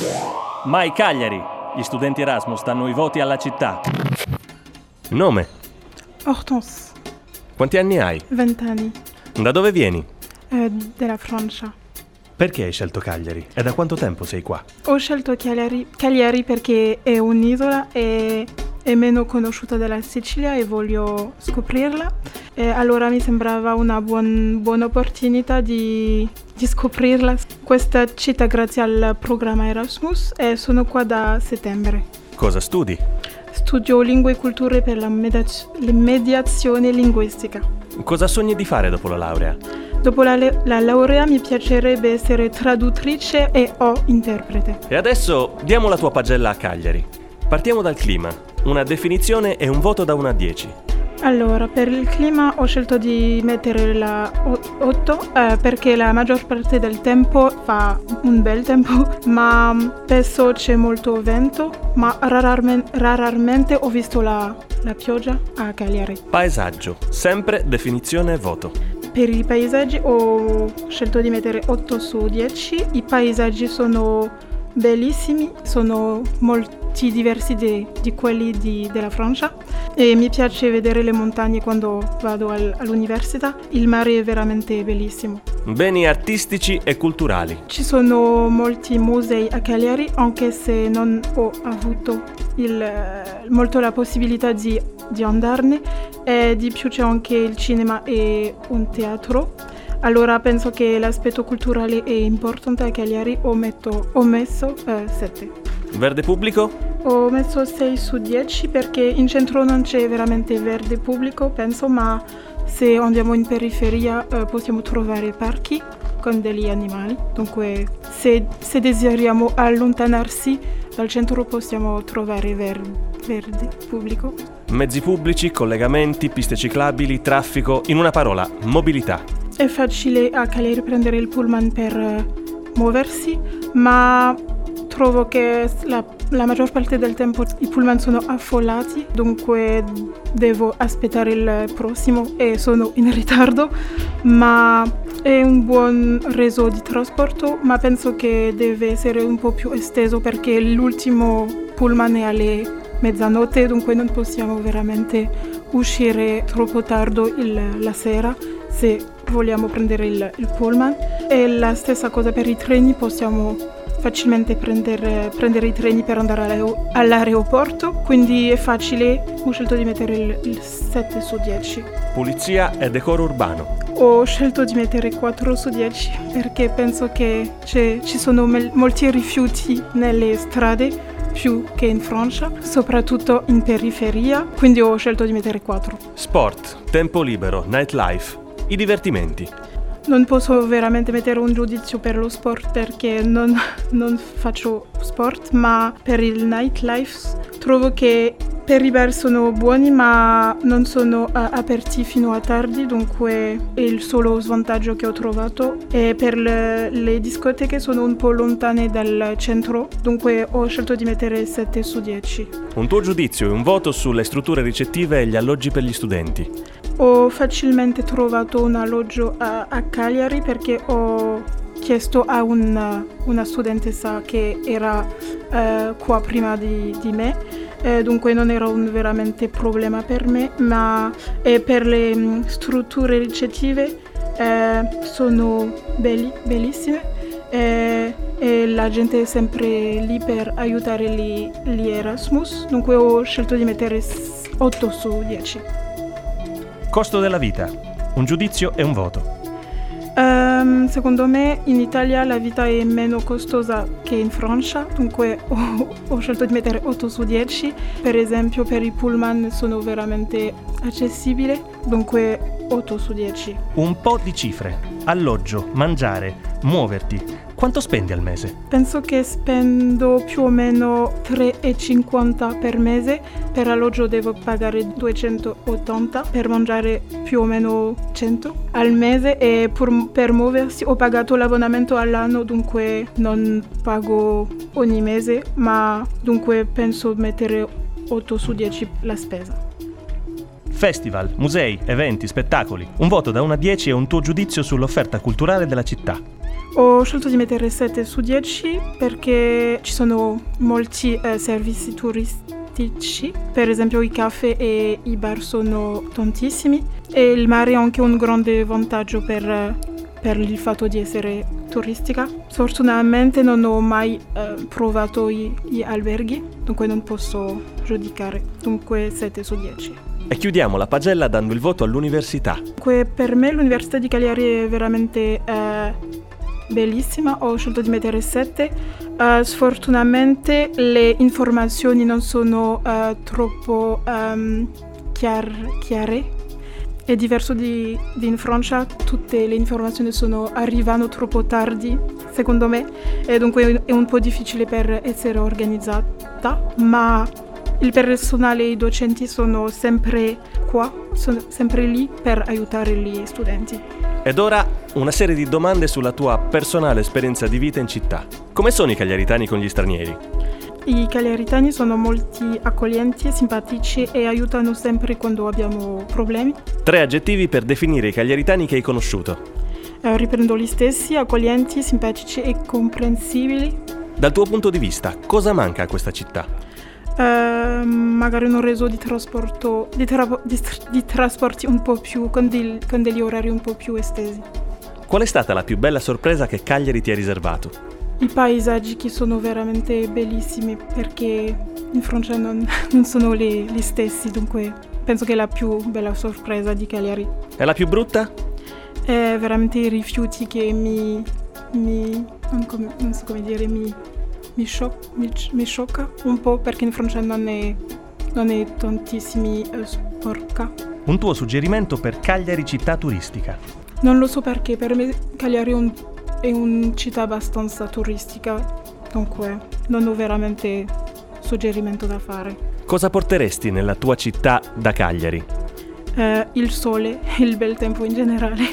Mai Cagliari! Gli studenti Erasmus danno i voti alla città. Nome? Hortense, Quanti anni hai? 20 anni, Da dove vieni? della Francia. Perché hai scelto Cagliari? E da quanto tempo sei qua? Ho scelto Cagliari perché è un'isola e è meno conosciuta della Sicilia e voglio scoprirla. E allora mi sembrava una buona opportunità di scoprirla, questa città, grazie al programma Erasmus, e sono qua da settembre. Cosa studi? Studio lingue e culture per la mediazione linguistica. Cosa sogni di fare dopo la laurea? Dopo la laurea mi piacerebbe essere traduttrice o interprete. E adesso diamo la tua pagella a Cagliari. Partiamo dal clima. Una definizione e un voto da 1 a 10. Allora, per il clima ho scelto di mettere la 8 perché la maggior parte del tempo fa un bel tempo, ma spesso c'è molto vento, ma raramente ho visto la pioggia a Cagliari. Paesaggio. Sempre definizione e voto. Per i paesaggi ho scelto di mettere 8 su 10. I paesaggi sono bellissimi, sono molti diversi di quelli della Francia e mi piace vedere le montagne quando vado all'università. Il mare è veramente bellissimo. Beni artistici e culturali. Ci sono molti musei a Cagliari, anche se non ho avuto molto la possibilità di andarne, e di più c'è anche il cinema e un teatro. Allora penso che l'aspetto culturale è importante a Cagliari. Ho messo 7. Verde pubblico? Ho messo 6 su 10 perché in centro non c'è veramente verde pubblico, penso, ma se andiamo in periferia possiamo trovare parchi con degli animali. Dunque se desideriamo allontanarsi dal centro possiamo trovare verde pubblico. Mezzi pubblici, collegamenti, piste ciclabili, traffico. In una parola, mobilità. È facile a Cagliari prendere il pullman per muoversi, ma trovo che la maggior parte del tempo i pullman sono affollati, dunque devo aspettare il prossimo e sono in ritardo, ma è un buon reso di trasporto, ma penso che deve essere un po' più esteso perché l'ultimo pullman è alle mezzanotte, dunque non possiamo veramente uscire troppo tardi la sera se vogliamo prendere il pullman. E la stessa cosa per i treni, possiamo facilmente prendere i treni per andare all'aeroporto, quindi è facile. Ho scelto di mettere il 7 su 10. Pulizia e decoro urbano. Ho scelto di mettere 4 su 10 perché penso che ci sono molti rifiuti nelle strade, più che in Francia, soprattutto in periferia, quindi ho scelto di mettere 4. Sport, tempo libero, nightlife. I divertimenti. Non posso veramente mettere un giudizio per lo sport perché non faccio sport, ma per il nightlife trovo che per i bar sono buoni ma non sono aperti fino a tardi, dunque è il solo svantaggio che ho trovato. E per le discoteche sono un po' lontane dal centro, dunque ho scelto di mettere 7 su 10. Un tuo giudizio e un voto sulle strutture ricettive e gli alloggi per gli studenti. Ho facilmente trovato un alloggio a Cagliari perché ho chiesto a una studentessa che era qua prima di me, dunque non era un veramente problema per me, ma per le strutture ricettive sono bellissime e la gente è sempre lì per aiutare gli Erasmus, dunque ho scelto di mettere 8 su 10. Costo della vita. Un giudizio e un voto. Secondo me in Italia la vita è meno costosa che in Francia, dunque ho scelto di mettere 8 su 10. Per esempio per i pullman sono veramente accessibili, dunque 8 su 10. Un po' di cifre. Alloggio, mangiare, muoverti. Quanto spendi al mese? Penso che spendo più o meno 3,50 per mese. Per alloggio devo pagare 280, per mangiare più o meno 100 al mese e per muoversi ho pagato l'abbonamento all'anno, dunque non pago ogni mese, ma dunque penso mettere 8 su 10 la spesa. Festival, musei, eventi, spettacoli. Un voto da 1 a 10 e un tuo giudizio sull'offerta culturale della città. Ho scelto di mettere 7 su 10 perché ci sono molti servizi turistici, per esempio i caffè e i bar sono tantissimi e il mare è anche un grande vantaggio per il fatto di essere turistica. Sfortunatamente non ho mai provato gli alberghi, dunque non posso giudicare, dunque 7 su 10. E chiudiamo la pagella dando il voto all'università. Per me l'Università di Cagliari è veramente bellissima, ho scelto di mettere 7. Sfortunatamente le informazioni non sono troppo chiare. È diverso di in Francia, tutte le informazioni arrivano troppo tardi, secondo me, e dunque è un po' difficile per essere organizzata, ma il personale e i docenti sono sempre qua, sono sempre lì per aiutare gli studenti. Ed ora una serie di domande sulla tua personale esperienza di vita in città. Come sono i cagliaritani con gli stranieri? I cagliaritani sono molto accoglienti, simpatici e aiutano sempre quando abbiamo problemi. 3 aggettivi per definire i cagliaritani che hai conosciuto. Riprendo gli stessi: accoglienti, simpatici e comprensibili. Dal tuo punto di vista, cosa manca a questa città? Magari un reso di trasporto, di trasporti un po' più, con degli orari un po' più estesi. Qual è stata la più bella sorpresa che Cagliari ti ha riservato? I paesaggi che sono veramente bellissimi perché in Francia non sono gli stessi, dunque penso che è la più bella sorpresa di Cagliari. E la più brutta? È veramente i rifiuti che non so come dire, mi sciocca un po' perché in Francia non è tantissimi sporca. Un tuo suggerimento per Cagliari città turistica? Non lo so perché per me Cagliari è una città abbastanza turistica, dunque non ho veramente suggerimento da fare. Cosa porteresti nella tua città da Cagliari? Il sole, il bel tempo in generale.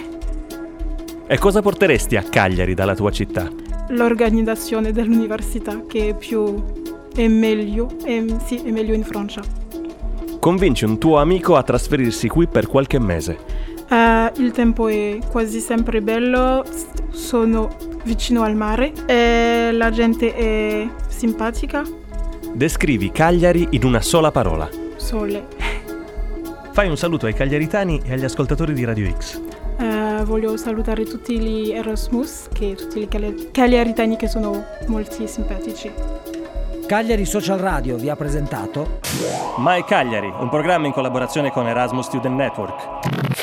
E cosa porteresti a Cagliari dalla tua città? L'organizzazione dell'università che è meglio in Francia. Convinci un tuo amico a trasferirsi qui per qualche mese. Il tempo è quasi sempre bello, sono vicino al mare e la gente è simpatica. Descrivi Cagliari in una sola parola. Sole. Fai un saluto ai cagliaritani e agli ascoltatori di Radio X. Voglio salutare tutti gli Erasmus, tutti i cagliaritani che sono molto simpatici. Cagliari Social Radio vi ha presentato My Cagliari, un programma in collaborazione con Erasmus Student Network.